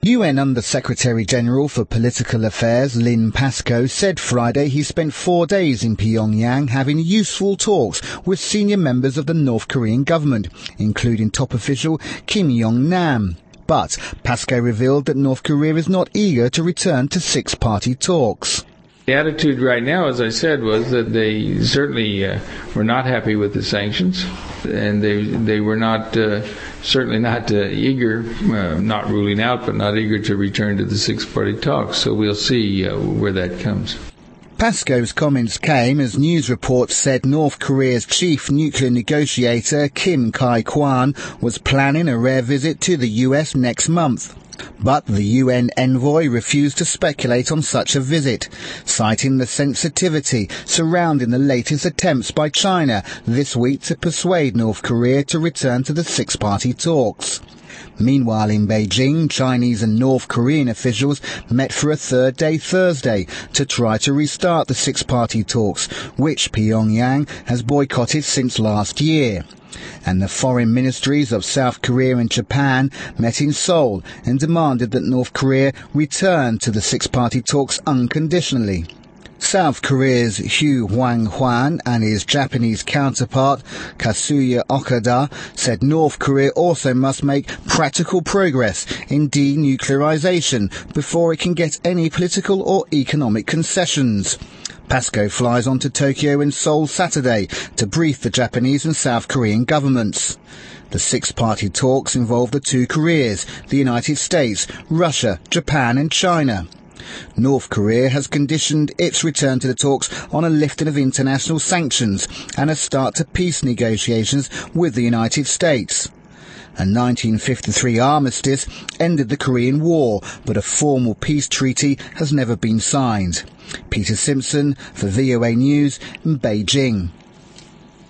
UN Under-Secretary-General for Political Affairs Lynn Pascoe said Friday he spent 4 days in Pyongyang having useful talks with senior members of the North Korean government, including top official Kim Yong-nam. But Pascoe revealed that North Korea is not eager to return to six-party talks. The attitude right now, as I said, was that they certainly were not happy with the sanctions, and they were not certainly not eager, not ruling out, but not eager to return to the six-party talks. So we'll see where that comes. Pascoe's comments came as news reports said North Korea's chief nuclear negotiator Kim Kai-kwan was planning a rare visit to the US next month. But the UN envoy refused to speculate on such a visit, citing the sensitivity surrounding the latest attempts by China this week to persuade North Korea to return to the six-party talks. Meanwhile, in Beijing, Chinese and North Korean officials met for a third day Thursday to try to restart the six-party talks, which Pyongyang has boycotted since last year. And the foreign ministries of South Korea and Japan met in Seoul and demanded that North Korea return to the six-party talks unconditionally. South Korea's Hugh Hwang-hwan and his Japanese counterpart Kazuya Okada said North Korea also must make practical progress in denuclearization before it can get any political or economic concessions. Pascoe flies on to Tokyo and Seoul Saturday to brief the Japanese and South Korean governments. The six-party talks involve the two Koreas, the United States, Russia, Japan and China. North Korea has conditioned its return to the talks on a lifting of international sanctions and a start to peace negotiations with the United States. A 1953 armistice ended the Korean War, but a formal peace treaty has never been signed. Peter Simpson for VOA News in Beijing.